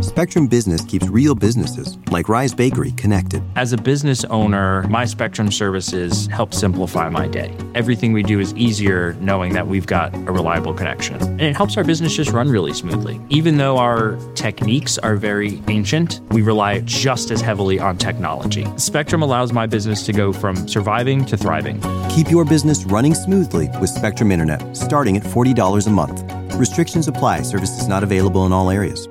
Spectrum Business keeps real businesses, like Rise Bakery, connected. As a business owner, my Spectrum services help simplify my day. Everything we do is easier knowing that we've got a reliable connection. And it helps our business just run really smoothly. Even though our techniques are very ancient, we rely just as heavily on technology. Spectrum allows my business to go from surviving to thriving. Keep your business running smoothly with Spectrum Internet, starting at $40 a month. Restrictions apply. Services not available in all areas.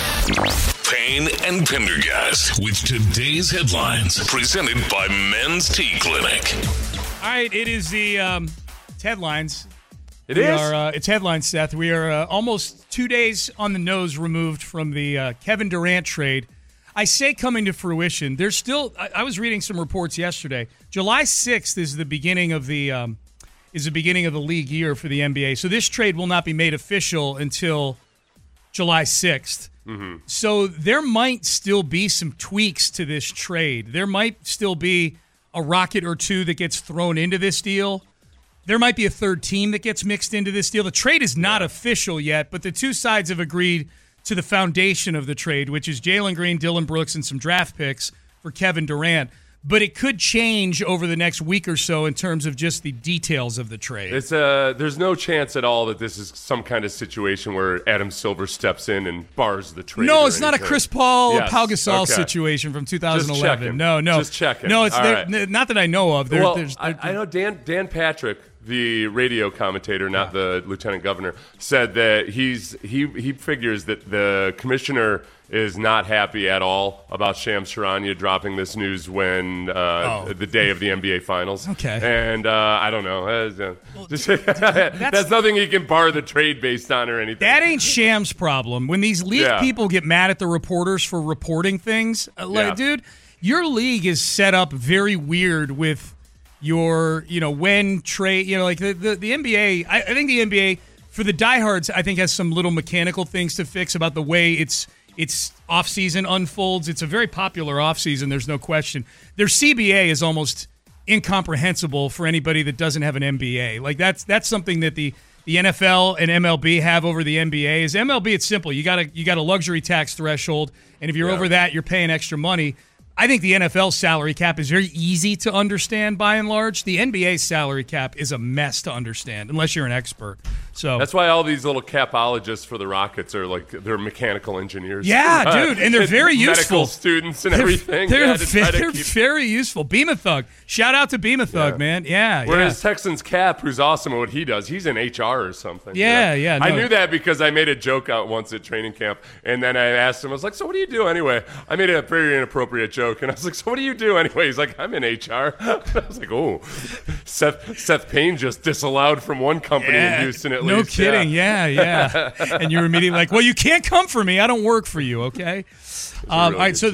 Payne and Pendergast with today's headlines, presented by Men's Tea Clinic. All right, it is the it's headlines. It's headlines, Seth. We are almost 2 days on the nose removed from the Kevin Durant trade. I say coming to fruition. There's still. I was reading some reports yesterday. July 6th is the beginning of the league year for the NBA. So this trade will not be made official until July 6th. Mm-hmm. So there might still be some tweaks to this trade. There might still be a rocket or two that gets thrown into this deal. There might be a third team that gets mixed into this deal. The trade is not official yet, but the two sides have agreed to the foundation of the trade, which is Jalen Green, Dillon Brooks, and some draft picks for Kevin Durant. But it could change over the next week or so in terms of just the details of the trade. There's no chance at all that this is some kind of situation where Adam Silver steps in and bars the trade. No, it's not a Chris Paul or Pau Gasol situation from 2011. No. Just checking. No, it's not that I know of. I know Dan Patrick, the radio commentator, not the lieutenant governor, said that he figures that the commissioner is not happy at all about Shams Charania dropping this news when the day of the NBA Finals. Okay. And I don't know. That's nothing he can bar the trade based on or anything. That ain't Shams' problem. When these league people get mad at the reporters for reporting things, dude, your league is set up very weird with your, when trade, like the NBA. I think the NBA, for the diehards, I think has some little mechanical things to fix about the way its off-season unfolds. It's a very popular off-season, there's no question. Their CBA is almost incomprehensible for anybody that doesn't have an MBA. Like that's something that the NFL and MLB have over the NBA. Is MLB, it's simple. You got a luxury tax threshold, and if you're over that, you're paying extra money. I think the NFL salary cap is very easy to understand by and large. The NBA salary cap is a mess to understand unless you're an expert. So that's why all these little capologists for the Rockets are like they're mechanical engineers. Yeah, dude, and they're very useful. Medical students and everything. They're very useful. Beam a Thug. Shout out to Beam a Thug, man. Yeah. Whereas Texans Cap, who's awesome at what he does, he's in HR or something. Yeah. No. I knew that because I made a joke out once at training camp, and then I asked him, I was like, "So what do you do anyway?" I made a very inappropriate joke, and I was like, "So what do you do anyway?" He's like, "I'm in HR." I was like, "Oh, Seth Payne just disallowed from one company in Houston at least." No kidding. Yeah. And you're immediately like, "Well, you can't come for me. I don't work for you." Okay. All right. So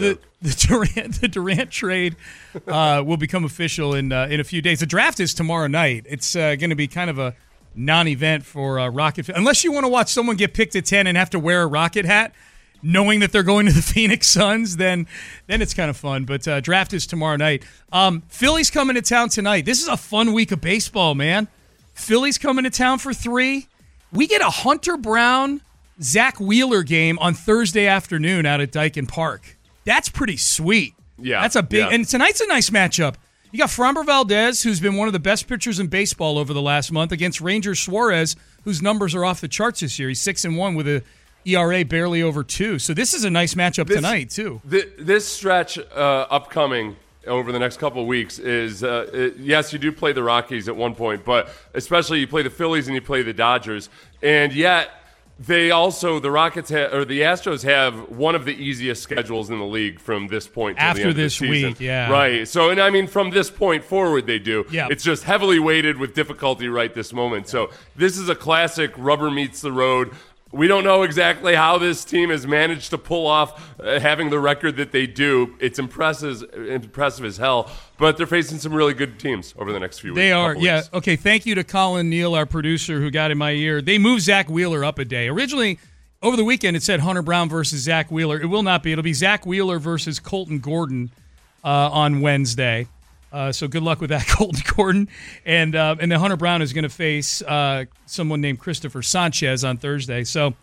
the Durant trade will become official in a few days. The draft is tomorrow night. It's going to be kind of a non-event for Rocket, unless you want to watch someone get picked at 10 and have to wear a Rocket hat, knowing that they're going to the Phoenix Suns. Then it's kind of fun. But draft is tomorrow night. Philly's coming to town tonight. This is a fun week of baseball, man. Philly's coming to town for 3. We get a Hunter Brown, Zach Wheeler game on Thursday afternoon out at Dyken Park. That's pretty sweet. Yeah. That's a big and tonight's a nice matchup. You got Framber Valdez, who's been one of the best pitchers in baseball over the last month, against Ranger Suarez, whose numbers are off the charts this year. He's 6-1 with a ERA barely over 2. So this is a nice matchup tonight, too. This stretch upcoming over the next couple of weeks is, yes, you do play the Rockies at one point, but especially you play the Phillies and you play the Dodgers. And yet they also, the Rockets or the Astros have one of the easiest schedules in the league from this point to after the end this of the season. Week, yeah. Right. So, and I mean, from this point forward, they do. Yeah. It's just heavily weighted with difficulty right this moment. So this is a classic rubber meets the road. We don't know exactly how this team has managed to pull off having the record that they do. It's impressive as hell, but they're facing some really good teams over the next few weeks. They are, yeah. Okay, thank you to Colin Neal, our producer, who got in my ear. They moved Zach Wheeler up a day. Originally, over the weekend, it said Hunter Brown versus Zach Wheeler. It will not be. It'll be Zach Wheeler versus Colton Gordon on Wednesday. So good luck with that, Colton Gordon. And then Hunter Brown is going to face someone named Christopher Sanchez on Thursday. So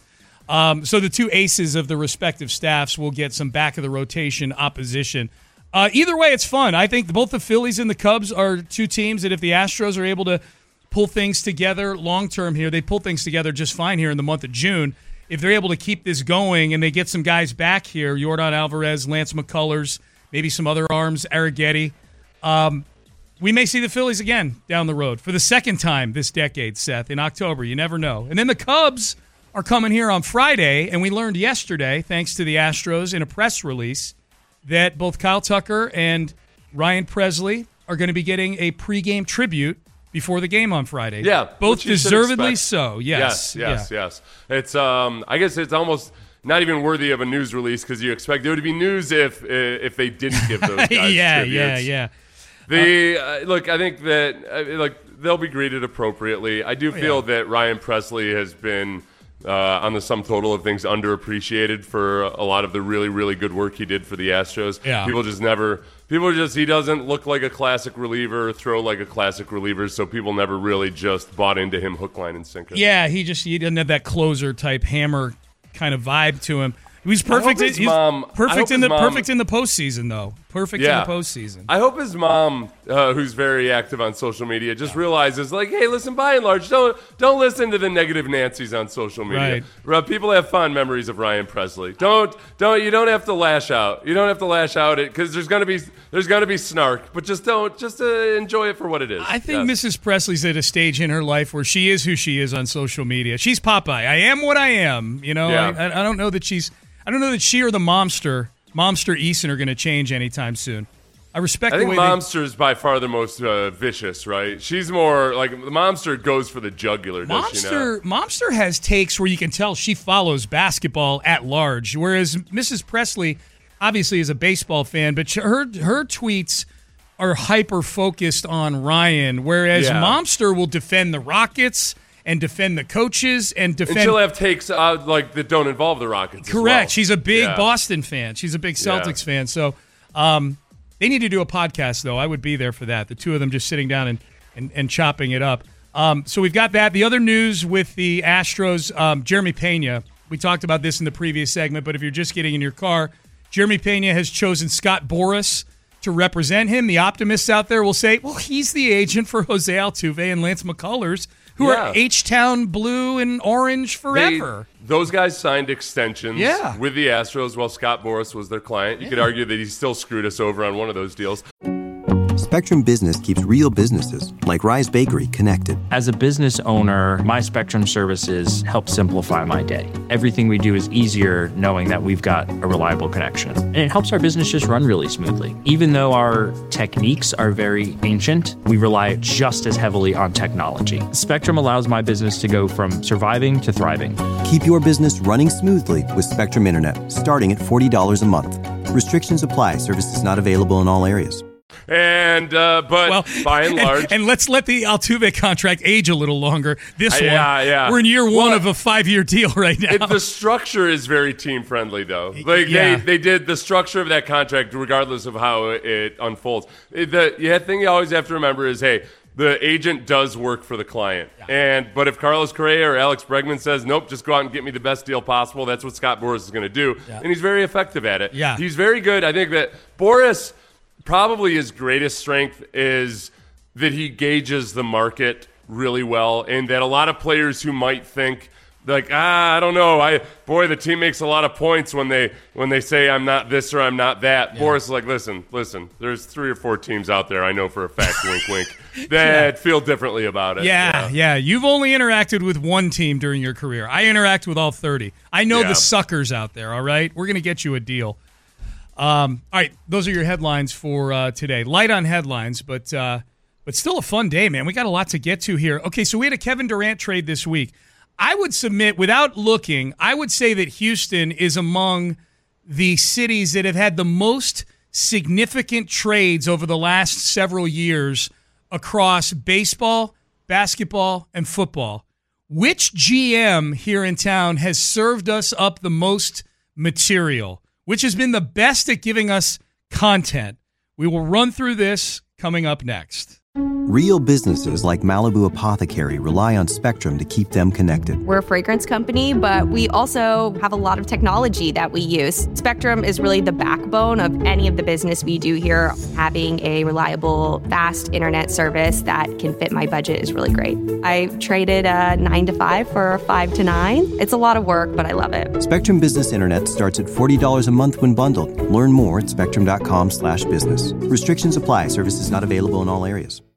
So the two aces of the respective staffs will get some back-of-the-rotation opposition. Either way, it's fun. I think both the Phillies and the Cubs are two teams that if the Astros are able to pull things together long-term here, they pull things together just fine here in the month of June. If they're able to keep this going and they get some guys back here, Yordan Alvarez, Lance McCullers, maybe some other arms, Arrighetti, we may see the Phillies again down the road for the second time this decade, Seth, in October. You never know. And then the Cubs are coming here on Friday, and we learned yesterday, thanks to the Astros in a press release, that both Kyle Tucker and Ryan Presley are going to be getting a pregame tribute before the game on Friday. Yeah. Both deservedly so, yes. Yes. It's I guess it's almost not even worthy of a news release because you expect it would be news if they didn't give those guys tributes. Yeah. Look, I think that they'll be greeted appropriately. I do feel that Ryan Presley has been on the sum total of things underappreciated for a lot of the really, really good work he did for the Astros. Yeah. He doesn't look like a classic reliever, throw like a classic reliever, so people never really just bought into him hook, line, and sinker. Yeah, he didn't have that closer type hammer kind of vibe to him. He's perfect. Perfect in the postseason, though. Perfect in the postseason. I hope his mom, who's very active on social media, just realizes, like, hey, listen, by and large, don't listen to the negative Nancys on social media. Right. People have fond memories of Ryan Presley. You don't have to lash out. You don't have to lash out it because there's gonna be snark, but just enjoy it for what it is. I think Mrs. Presley's at a stage in her life where she is who she is on social media. She's Popeye. I am what I am. I don't know that I don't know that she or the Momster Eason are going to change anytime soon. I think Momster's by far the most vicious, right? She's more like the Momster goes for the jugular. Momster has takes where you can tell she follows basketball at large, whereas Mrs. Presley obviously is a baseball fan, but her tweets are hyper focused on Ryan, whereas Momster will defend the Rockets and defend the coaches and defend. And she'll have takes that don't involve the Rockets. Correct. As well. She's a big Boston fan. She's a big Celtics fan. So they need to do a podcast, though. I would be there for that. The two of them just sitting down and chopping it up. So we've got that. The other news with the Astros, Jeremy Pena. We talked about this in the previous segment, but if you're just getting in your car, Jeremy Pena has chosen Scott Boras to represent him. The optimists out there will say, well, he's the agent for Jose Altuve and Lance McCullers, who are H-Town blue and orange forever. Those guys signed extensions with the Astros while Scott Boras was their client. You could argue that he still screwed us over on one of those deals. Spectrum Business keeps real businesses, like Rise Bakery, connected. As a business owner, my Spectrum services help simplify my day. Everything we do is easier knowing that we've got a reliable connection. And it helps our business just run really smoothly. Even though our techniques are very ancient, we rely just as heavily on technology. Spectrum allows my business to go from surviving to thriving. Keep your business running smoothly with Spectrum Internet, starting at $40 a month. Restrictions apply. Services not available in all areas. And by and large, and let's let the Altuve contract age a little longer. We're in year one of a 5-year deal right now. The structure is very team friendly, though. They did the structure of that contract, regardless of how it unfolds. The thing you always have to remember is, hey, the agent does work for the client. But if Carlos Correa or Alex Bregman says, nope, just go out and get me the best deal possible, that's what Scott Boras is going to do, and he's very effective at it. Yeah. He's very good. I think that Boras. Probably his greatest strength is that he gauges the market really well, and that a lot of players who might think like, I don't know, the team makes a lot of points when they say I'm not this or I'm not that. Boras is like, listen, there's 3 or 4 teams out there I know for a fact, wink, wink, that feel differently about it. Yeah. You've only interacted with one team during your career. I interact with all 30. I know the suckers out there. All right, we're gonna get you a deal. All right, those are your headlines for today. Light on headlines, but still a fun day, man. We got a lot to get to here. Okay, so we had a Kevin Durant trade this week. I would submit, without looking, I would say that Houston is among the cities that have had the most significant trades over the last several years across baseball, basketball, and football. Which GM here in town has served us up the most material? Which has been the best at giving us content? We will run through this coming up next. Real businesses like Malibu Apothecary rely on Spectrum to keep them connected. We're a fragrance company, but we also have a lot of technology that we use. Spectrum is really the backbone of any of the business we do here. Having a reliable, fast internet service that can fit my budget is really great. I traded a 9 to 5 for a 5 to 9. It's a lot of work, but I love it. Spectrum Business Internet starts at $40 a month when bundled. Learn more at spectrum.com/business. Restrictions apply. Services not available in all areas.